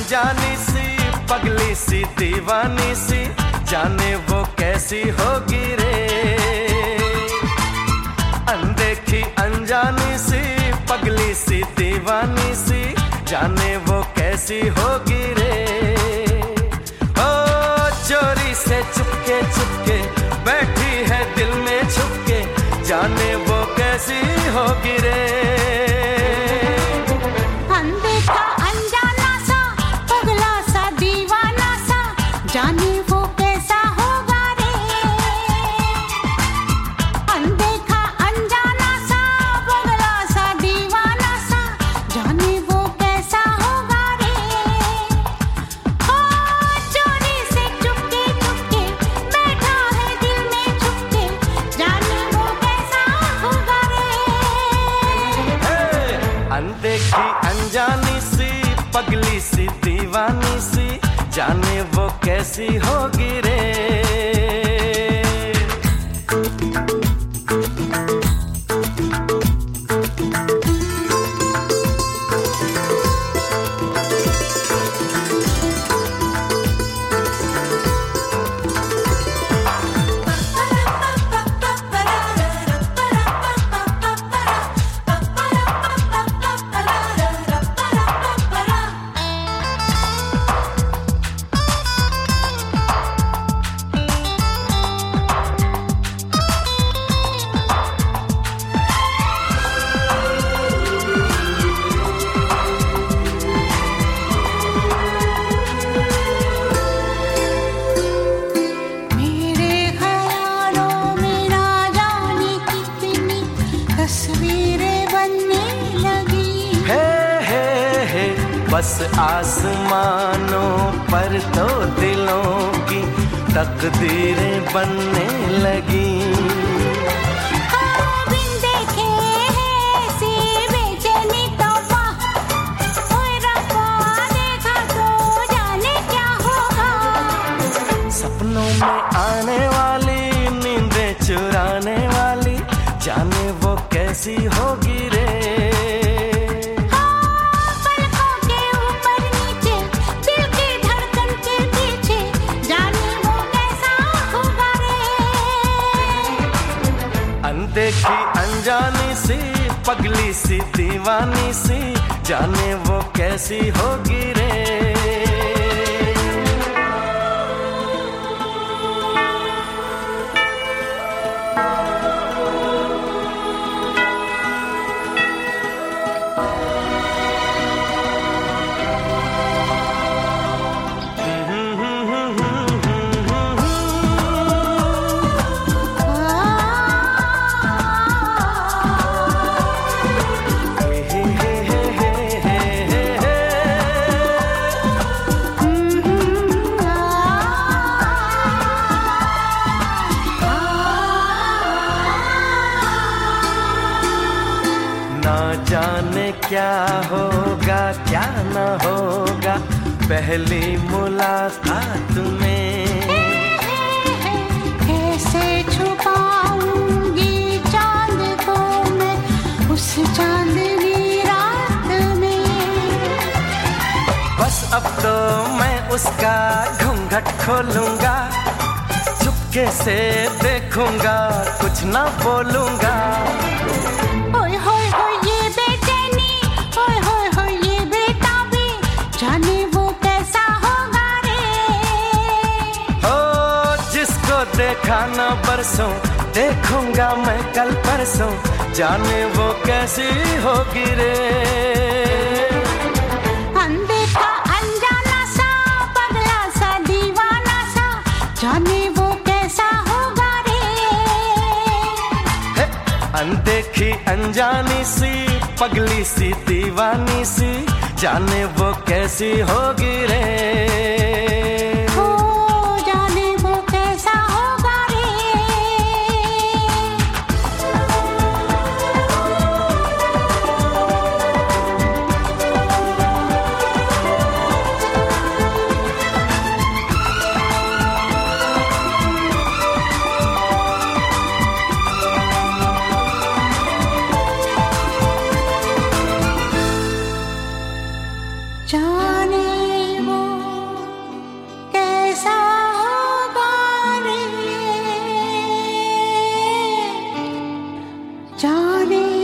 अनजानी सी पगली सी दीवानी सी, जाने वो कैसी होगी रे। अनदेखी अनजानी सी पगली सी दीवानी सी, जाने वो कैसी होगी रे। ओ चोरी से चुपके चुपके बैठी है दिल में छुपके, जाने वो कैसी होगी रे। अनदेखा अनजाना सा पगला सा दीवाना सा, जाने वो कैसा होगा रे। अनदेखा अनजाना सा पगला सा दीवाना सा, जाने वो कैसा होगा रे। ओ चोरी से चुपके चुपके बैठा है दिल में छुपके, जाने वो कैसा होगा रे। अनदेखी अनजानी सी पगली सी दीवानी सी, जाने वो कैसी होगी रे। बस आसमानों पर तो दिलों की तकदीरें बनने लगी। बिन देखे ऐसी बेचैनी तौबा, ओए रब्बा देखा तो जाने क्या होगा। सपनों में आने वाली नींदें चुराने वाली, जाने वो कैसी होगी रे। अनदेखी अनजानी सी पगली सी दीवानी सी, जाने वो कैसी होगी रे। ना जाने क्या होगा क्या न होगा पहली मुलाकात में। कैसे छुपाऊंगी चांद को मैं उस चांदनी रात में। बस अब तो मैं उसका घूंघट खोलूंगा, चुपके से देखूंगा कुछ ना बोलूंगा। ओए होए होए ये बेचैनी, ओए होए होए ये बेताबी, जाने वो कैसा होगा रे। हो जिसको देखा ना बरसों, देखूंगा मैं कल परसों, जाने वो कैसी होगी रे। अनदेखा अनजाना सा पगला सा दीवाना सा, जाने वो कैसा होगा रे। अनदेखी अनजानी सी पगली सी दीवानी सी, जाने वो कैसी होगी रे। हो जाने वो कैसा होगा रे। जाने जाने